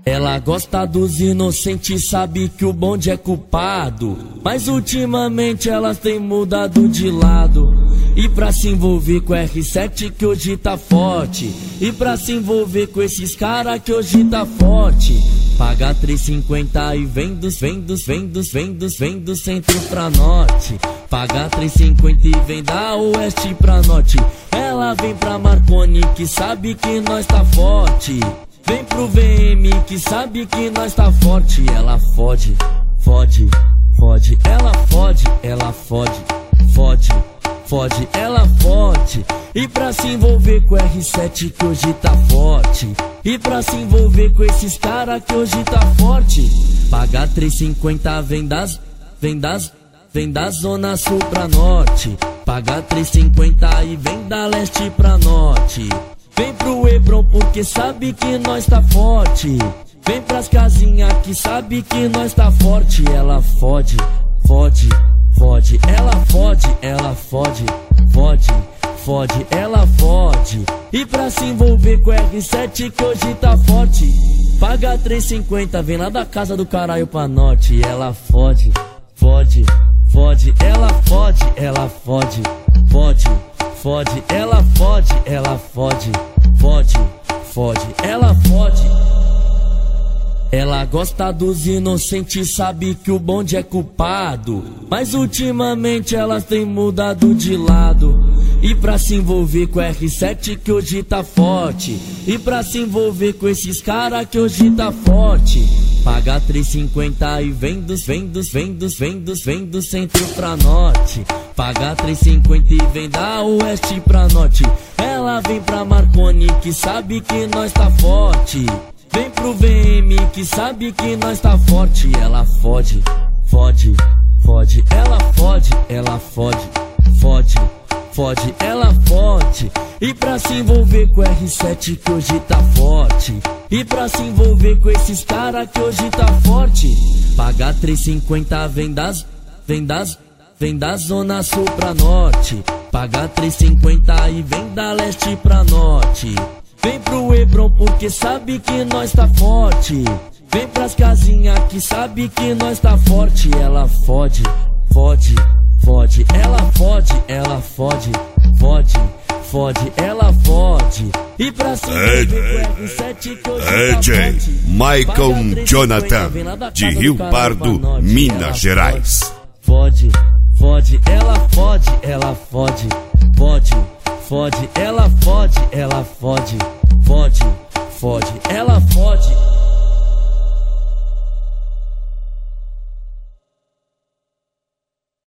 Ela gosta dos inocentes, sabe que o bonde é culpado, mas ultimamente elas têm mudado de lado. E pra se envolver com R7 que hoje tá forte, e pra se envolver com esses cara que hoje tá forte, paga 3,50 e vem do centro pra norte. Paga 3,50 e vem da oeste pra norte. Ela vem pra Marconi que sabe que nós tá forte. Vem pro VM que sabe que nós tá forte. Ela fode, fode, fode. Ela fode, ela fode, fode, fode. Ela fode. E pra se envolver com R7 que hoje tá forte, e pra se envolver com esses cara que hoje tá forte, paga 3,50 vem da zona sul pra norte. Paga 3,50 e vem da leste pra norte. Vem pro Hebron porque sabe que nós tá forte. Vem pras casinhas que sabe que nós tá forte. Ela fode, fode, fode. Ela fode, ela fode, fode, fode. Ela fode. E pra se envolver com R7 que hoje tá forte, paga 3,50, vem lá da casa do caralho pra norte. Ela fode, fode, fode. Ela fode, ela fode, fode, fode. Ela fode, ela fode, fode, fode. Ela fode. Ela gosta dos inocentes, sabe que o bonde é culpado, mas ultimamente elas têm mudado de lado. E pra se envolver com R7 que hoje tá forte, e pra se envolver com esses cara que hoje tá forte, paga 3,50 e vem do centro pra norte. Paga 3,50 e vem da oeste pra norte. Ela vem pra Marconi que sabe que nós tá forte. Vem pro VM que sabe que nós tá forte. Ela fode, fode, fode. Ela fode, ela fode, fode, fode. Ela fode. E pra se envolver com R7 que hoje tá forte, e pra se envolver com esses cara que hoje tá forte, paga 3,50 vem da zona sul pra norte. Paga 3,50 e vem da leste pra norte. Vem pro Hebron porque sabe que nós tá forte. Vem pras casinhas que sabe que nós tá forte. Ela fode, fode, fode. Ela fode, ela fode, fode, fode. Ela fode. E pra se envolver com R7 que hoje tá forte, Michael Jonathan, de Rio Pardo, Minas Gerais. Fode, fode. Ela fode, ela fode, fode, fode. Ela fode, ela fode, fode, fode. Ela fode.